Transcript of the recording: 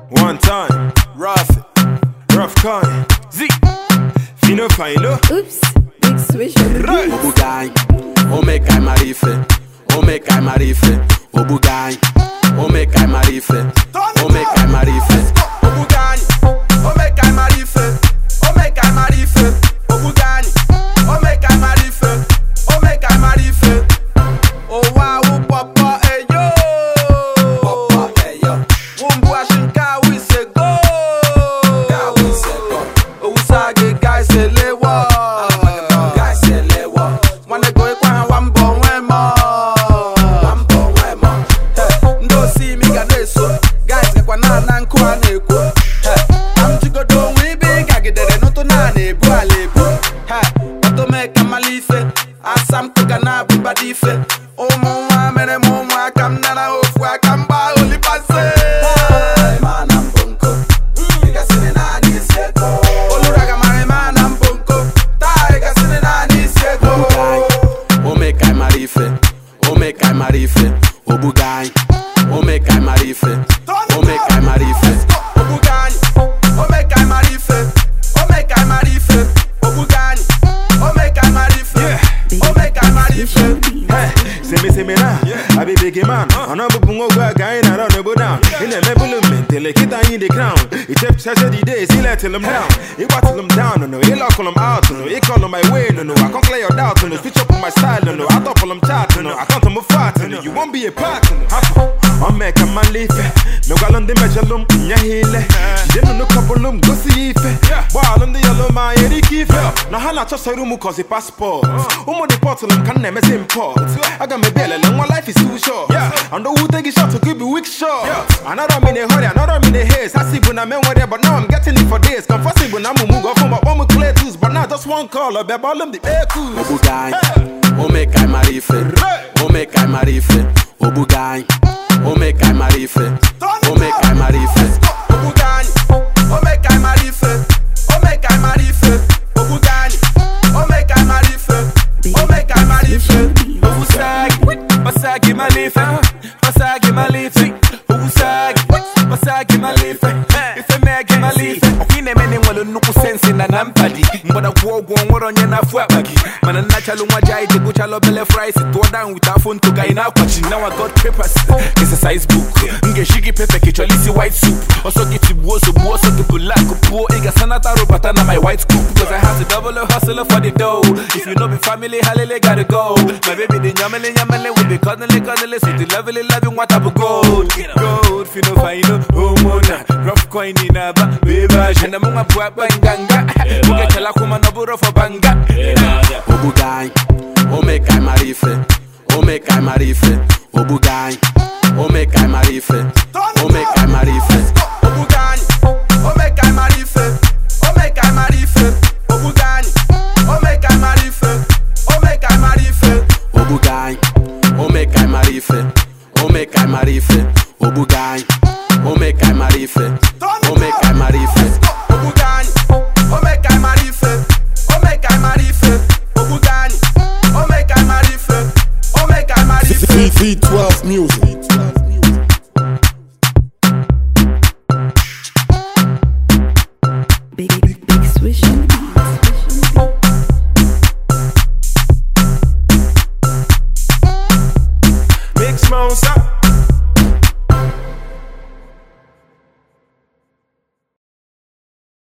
One time, rough coin, Z, Fino Fino. Oops, big switch on the beat. Obugai, Omekai Marife, Omekai Marife, Obugai, Omekai Marife, Omekai Marife, Obugai, Omekai Marife, Omekai Marife, Obugai, Omekai Marife, Omekai Marife. Oh wow, papa, hey yo, papa, hey yo. Wumbu ashinka we say go, we say go. Usage guys say lewa, guys say lewa. Wanna go kwa wambo wema, wambo wema. Ndo see me ganeso, guys kwa na kwa neko. I'm to go do we big agidere no to na nebu alebu. Oto me kamalife, asam to gana bibadife. Oh mon mere mon kam nana ofu akamba oli passe. Manam bonko, iga sine na ni seko. Oluraga mare manam bonko, ta iga sine na ni seko. Omekai Marife, Omekai Marife, Obugai, Omekai Marife, Omekai Marife, Obugai, Omekai Marife, Omekai Marife, Obugai, Omekai Marife, Omekai Marife. Say me now, I be big man. On a bungo guy and I don't know down. In the measurement, till they get in the crown. It takes the days, he let them down. He watch them down, no, he lock them out, no, he call on my way, no, I can't clear your doubt, no, switch up on my style, no, I thought for them chat, no, I can't move fat, no, you won't be a part, no. I'm make a man leaf, no gallon de mejalum, Yahile. She didn't look up on go see if while on the yellow my Eriki fell. Now, Hana just a room cause a passport. The portal can never same port. I got my belly, and my life is too short. And the who take a shot to keep a weak short. Another minute hurry, another minute haze. I see when I'm in there, but now I'm getting it for days. Confessing when I'm moving from my own clear tools, but now just one call, a ball of the air cool. Obugai, Omekai Marife, Omekai Marife, Obugai, Omekai Marife, Omekai Marife, Obugai, Omekai Marife, Omekai Marife, Obugai, Omekai Marife, Omekai Marife. Masagi Marife, Masagi Marife, Masagi Marife, if a Maggie Marife. We name anyone who knows sense in an ampadi, but a war going on your Nafwabagi. Man, a natural Majai, the Guchalo Belle fries, it tore down with our phone to guy now. Now I got papers, it's a size book. Ngeshigi Pepe, Kitchalisi white soup. Also get to was a war so to black, poor Ega Sanata Robatana, my white scoop. Because I have to double a hustler for the dough. If you know me family, Halile gotta go. My baby, the Yamale will be cuddly, with the lovely loving what up gold. Gold, Fino Fino, Homona, rough coin in a Beba, Shanamuma Papa Ganga, Mugatala Noburo for Banga. Obugai, Omekai Marife, Omekai Marife, Obugai, Omekai Marife, Omekai Marife.